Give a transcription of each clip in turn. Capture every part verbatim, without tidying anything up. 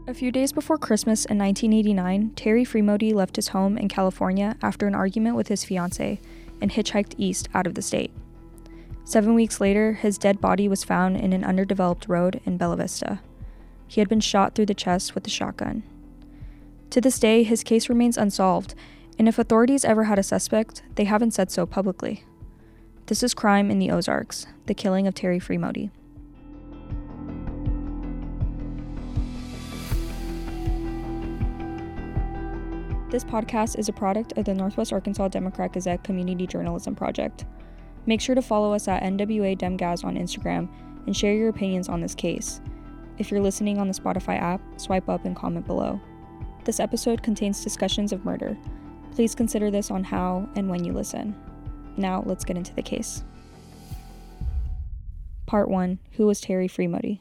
A few days before Christmas in nineteen eighty-nine, Terry Fremody left his home in California after an argument with his fiancée and hitchhiked east out of the state. Seven weeks later, his dead body was found in an underdeveloped road in Bella Vista. He had been shot through the chest with a shotgun. To this day, his case remains unsolved, and if authorities ever had a suspect, they haven't said so publicly. This is Crime in the Ozarks, the killing of Terry Fremody. This podcast is a product of the Northwest Arkansas Democrat-Gazette Community Journalism Project. Make sure to follow us at N W A DemGaz on Instagram and share your opinions on this case. If you're listening on the Spotify app, swipe up and comment below. This episode contains discussions of murder. Please consider this on how and when you listen. Now, let's get into the case. Part one. Who was Terry Fremody?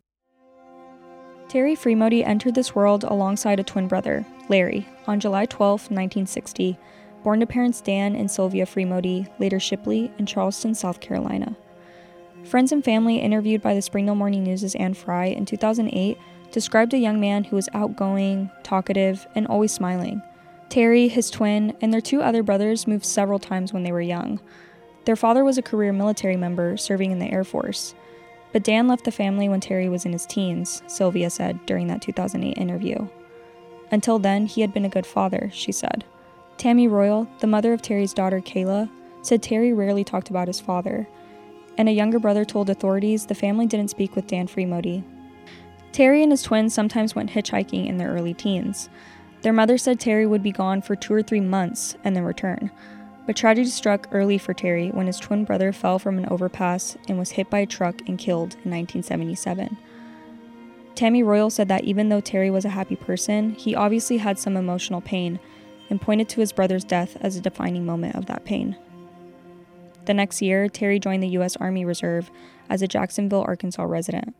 Terry Fremody entered this world alongside a twin brother, Larry, on July twelfth, nineteen sixty, born to parents Dan and Sylvia Fremody, later Shipley, in Charleston, South Carolina. Friends and family interviewed by the Springdale Morning News' Anne Fry in two thousand eight described a young man who was outgoing, talkative, and always smiling. Terry, his twin, and their two other brothers moved several times when they were young. Their father was a career military member serving in the Air Force. But Dan left the family when Terry was in his teens, Sylvia said during that two thousand eight interview. Until then, he had been a good father, she said. Tammy Royal, the mother of Terry's daughter Kayla, said Terry rarely talked about his father, and a younger brother told authorities the family didn't speak with Dan Fremody. Terry and his twins sometimes went hitchhiking in their early teens. Their mother said Terry would be gone for two or three months and then return. But tragedy struck early for Terry when his twin brother fell from an overpass and was hit by a truck and killed in nineteen seventy-seven. Tammy Royal said that even though Terry was a happy person, he obviously had some emotional pain and pointed to his brother's death as a defining moment of that pain. The next year, Terry joined the U S Army Reserve as a Jacksonville, Arkansas resident.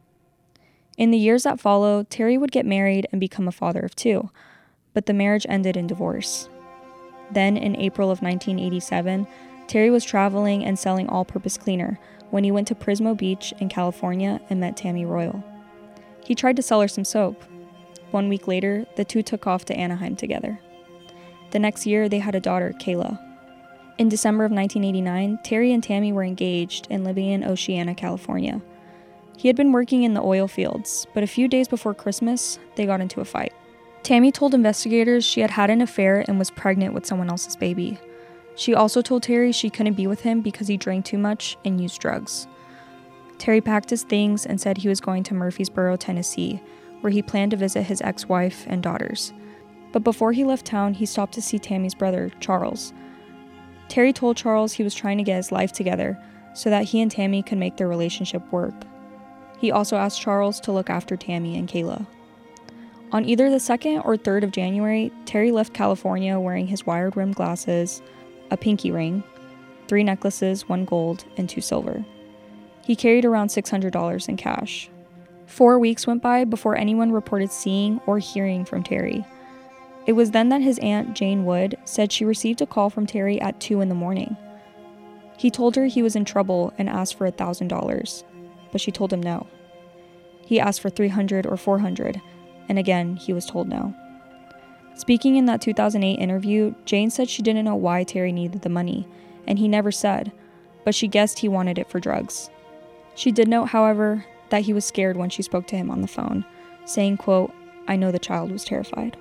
In the years that followed, Terry would get married and become a father of two, but the marriage ended in divorce. Then, in April of nineteen eighty-seven, Terry was traveling and selling all-purpose cleaner when he went to Prismo Beach in California and met Tammy Royal. He tried to sell her some soap. One week later, the two took off to Anaheim together. The next year, they had a daughter, Kayla. In December of nineteen eighty-nine, Terry and Tammy were engaged and living in Oceana, California. He had been working in the oil fields, but a few days before Christmas, they got into a fight. Tammy told investigators she had had an affair and was pregnant with someone else's baby. She also told Terry she couldn't be with him because he drank too much and used drugs. Terry packed his things and said he was going to Murfreesboro, Tennessee, where he planned to visit his ex-wife and daughters. But before he left town, he stopped to see Tammy's brother, Charles. Terry told Charles he was trying to get his life together so that he and Tammy could make their relationship work. He also asked Charles to look after Tammy and Kayla. On either the second or third of January, Terry left California wearing his wire-rimmed glasses, a pinky ring, three necklaces, one gold, and two silver. He carried around six hundred dollars in cash. Four weeks went by before anyone reported seeing or hearing from Terry. It was then that his aunt, Jane Wood, said she received a call from Terry at two in the morning. He told her he was in trouble and asked for one thousand dollars, but she told him no. He asked for three hundred dollars or four hundred dollars, and again, he was told no. Speaking in that two thousand eight interview, Jane said she didn't know why Terry needed the money, and he never said, but she guessed he wanted it for drugs. She did note, however, that he was scared when she spoke to him on the phone, saying, quote, "I know the child was terrified."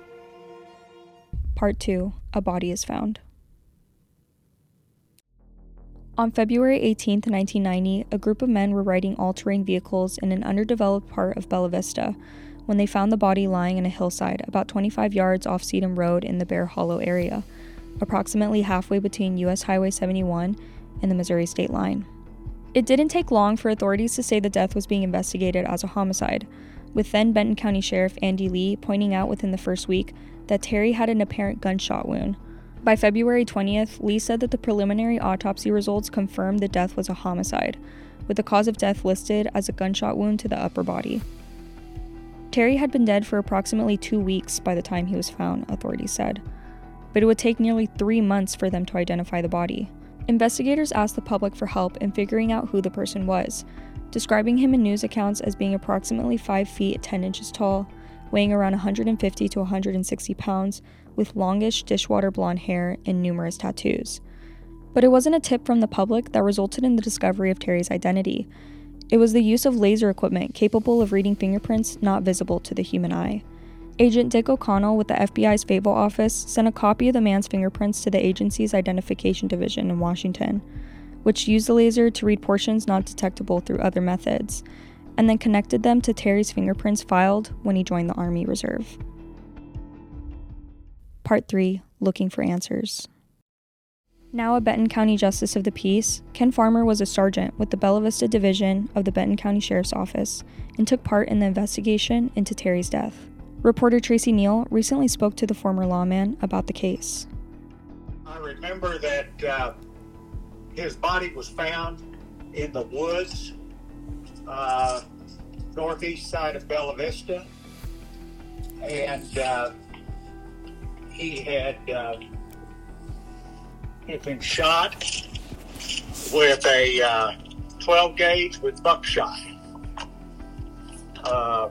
Part two. A body is found. On February eighteenth, nineteen ninety, a group of men were riding all-terrain vehicles in an underdeveloped part of Bella Vista when they found the body lying in a hillside about twenty-five yards off Sedum Road in the Bear Hollow area, approximately halfway between U S Highway seventy-one and the Missouri state line. It didn't take long for authorities to say the death was being investigated as a homicide, with then Benton County Sheriff Andy Lee pointing out within the first week that Terry had an apparent gunshot wound. By February twentieth, Lee said that the preliminary autopsy results confirmed the death was a homicide, with the cause of death listed as a gunshot wound to the upper body. Terry had been dead for approximately two weeks by the time he was found, authorities said, but it would take nearly three months for them to identify the body. Investigators asked the public for help in figuring out who the person was, describing him in news accounts as being approximately five feet ten inches tall, weighing around one hundred fifty to one hundred sixty pounds, with longish dishwater blonde hair and numerous tattoos. But it wasn't a tip from the public that resulted in the discovery of Terry's identity. It was the use of laser equipment capable of reading fingerprints not visible to the human eye. Agent Dick O'Connell with the F B I's Fayetteville office sent a copy of the man's fingerprints to the agency's identification division in Washington, which used the laser to read portions not detectable through other methods, and then connected them to Terry's fingerprints filed when he joined the Army Reserve. Part three. Looking for answers. Now a Benton County Justice of the Peace, Ken Farmer was a sergeant with the Bella Vista Division of the Benton County Sheriff's Office and took part in the investigation into Terry's death. Reporter Tracy Neal recently spoke to the former lawman about the case. I remember that uh, his body was found in the woods, uh, northeast side of Bella Vista, and uh, he had uh, he'd been shot with a uh, twelve gauge with buckshot. Uh,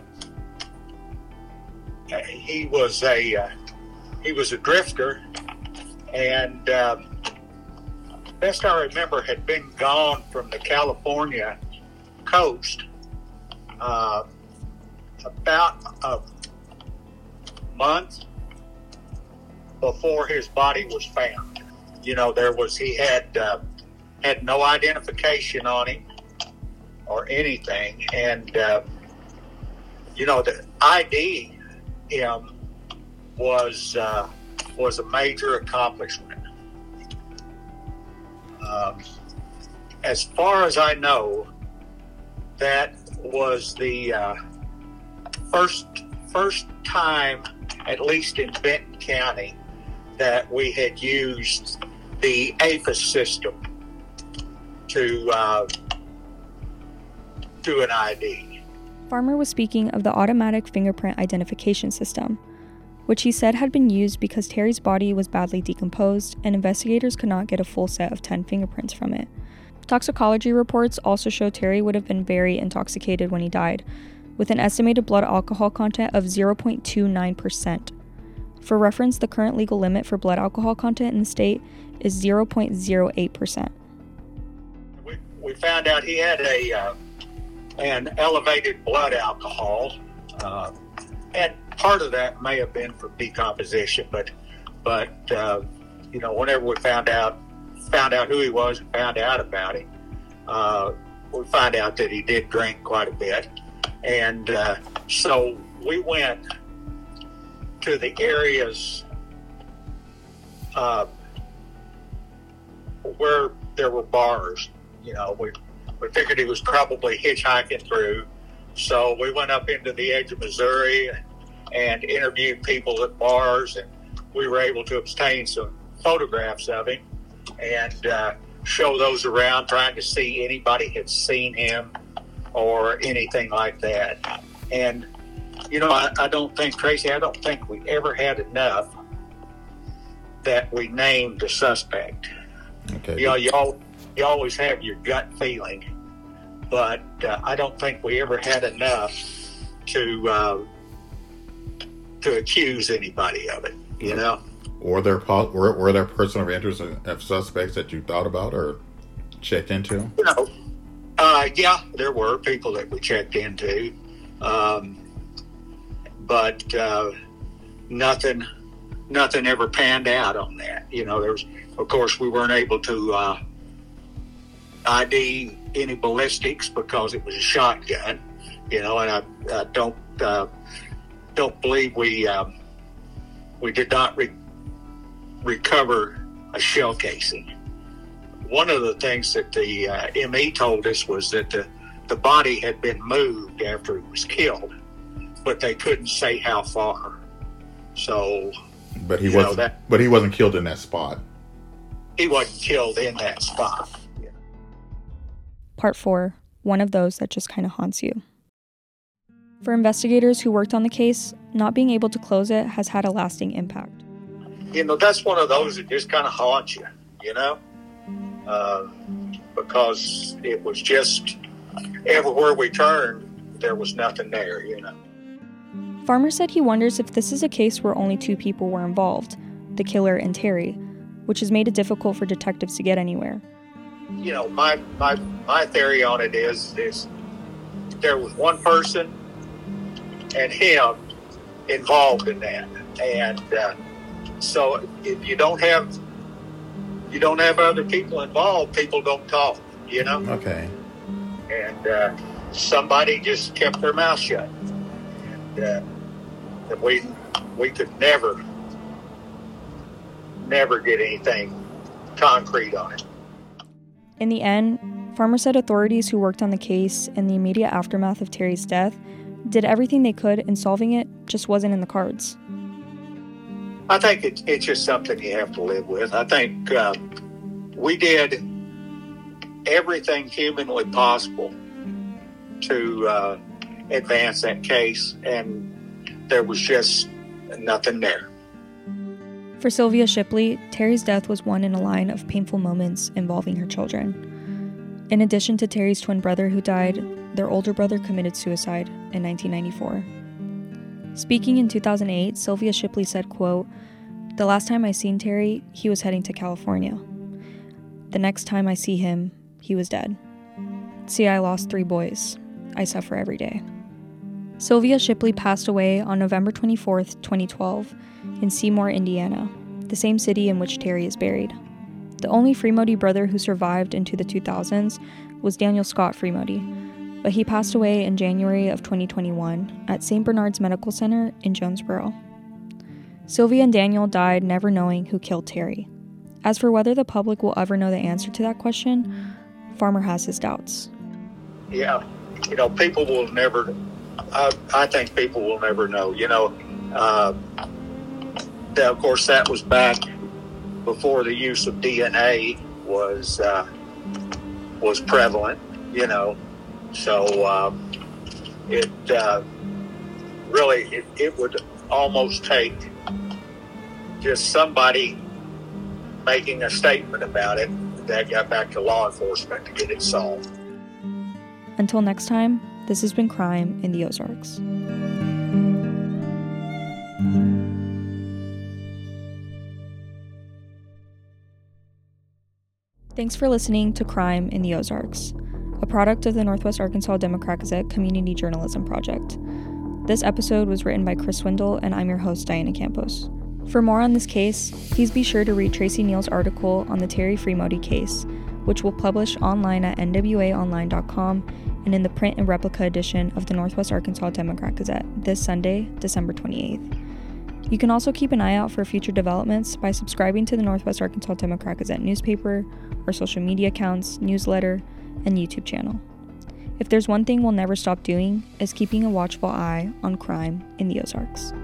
he was a uh, he was a drifter, and uh, best I remember had been gone from the California coast uh, about a month before his body was found. You know, there was he had uh, had no identification on him or anything, and uh, you know, the I D him was uh, was a major accomplishment. Um, as far as I know, that was the uh, first first time, at least in Benton County, that we had used the A P I S system to uh, do an I D. Farmer was speaking of the automatic fingerprint identification system, which he said had been used because Terry's body was badly decomposed and investigators could not get a full set of ten fingerprints from it. Toxicology reports also show Terry would have been very intoxicated when he died, with an estimated blood alcohol content of zero point two nine percent. For reference, the current legal limit for blood alcohol content in the state is zero point zero eight percent. We, we found out he had a uh, an elevated blood alcohol, uh, and part of that may have been from decomposition, but but uh, you know, whenever we found out found out who he was and found out about him, uh, we found out that he did drink quite a bit, and uh, so we went to the areas uh, where there were bars. You know, we we figured he was probably hitchhiking through, so we went up into the edge of Missouri and, and interviewed people at bars, and we were able to obtain some photographs of him and uh, show those around, trying to see anybody had seen him or anything like that. And you know, I, I don't think, Tracy, I don't think we ever had enough that we named the suspect. Okay. You know, you, all, you always have your gut feeling, but uh, I don't think we ever had enough to uh, to accuse anybody of it, you know? Were there, were, were there person of interest of suspects that you thought about or checked into? You know, uh, yeah, there were people that we checked into. Um, But uh, nothing, nothing ever panned out on that. You know, there's, of course, we weren't able to uh, I D any ballistics because it was a shotgun. You know, and I, I don't uh, don't believe we um, we did not re- recover a shell casing. One of the things that the uh, M E told us was that the the body had been moved after he was killed, but they couldn't say how far. So, but he wasn't. Know, that, but he wasn't killed in that spot. He wasn't killed in that spot. Yeah. Part four. One of those that just kind of haunts you. For investigators who worked on the case, not being able to close it has had a lasting impact. You know, that's one of those that just kind of haunts you. You know, uh, because it was just everywhere we turned, there was nothing there. You know. Farmer said he wonders if this is a case where only two people were involved, the killer and Terry, which has made it difficult for detectives to get anywhere. You know, my my my theory on it is is there was one person and him involved in that, and uh, so if you don't have you don't have other people involved, people don't talk. You know. Okay. And uh, somebody just kept their mouth shut, and, uh, and we we could never never get anything concrete on it. In the end, Farmer said authorities who worked on the case in the immediate aftermath of Terry's death did everything they could, and solving it just wasn't in the cards. I think it, it's just something you have to live with. I think uh, we did everything humanly possible to uh, advance that case, and there was just nothing there. For Sylvia Shipley, Terry's death was one in a line of painful moments involving her children. In addition to Terry's twin brother who died, their older brother committed suicide in nineteen ninety-four. Speaking in two thousand eight, Sylvia Shipley said, quote, "The last time I seen Terry, he was heading to California. The next time I see him, he was dead. See, I lost three boys. I suffer every day." Sylvia Shipley passed away on November twenty-fourth, twenty twelve, in Seymour, Indiana, the same city in which Terry is buried. The only Fremody brother who survived into the two thousands was Daniel Scott Fremody, but he passed away in January of twenty twenty-one at Saint Bernard's Medical Center in Jonesboro. Sylvia and Daniel died never knowing who killed Terry. As for whether the public will ever know the answer to that question, Farmer has his doubts. Yeah, you know, people will never, I, I think people will never know, you know. Uh, that, of course, that was back before the use of D N A was uh, was prevalent, you know. So uh, it uh, really, it, it would almost take just somebody making a statement about it that got back to law enforcement to get it solved. Until next time, this has been Crime in the Ozarks. Thanks for listening to Crime in the Ozarks, a product of the Northwest Arkansas Democrat-Gazette Community Journalism Project. This episode was written by Chris Swindle, and I'm your host, Diana Campos. For more on this case, please be sure to read Tracy Neal's article on the Terry Fremody case, which we'll publish online at N W A online dot com and in the print and replica edition of the Northwest Arkansas Democrat-Gazette this Sunday, December twenty-eighth. You can also keep an eye out for future developments by subscribing to the Northwest Arkansas Democrat-Gazette newspaper, our social media accounts, newsletter, and YouTube channel. If there's one thing we'll never stop doing, is keeping a watchful eye on crime in the Ozarks.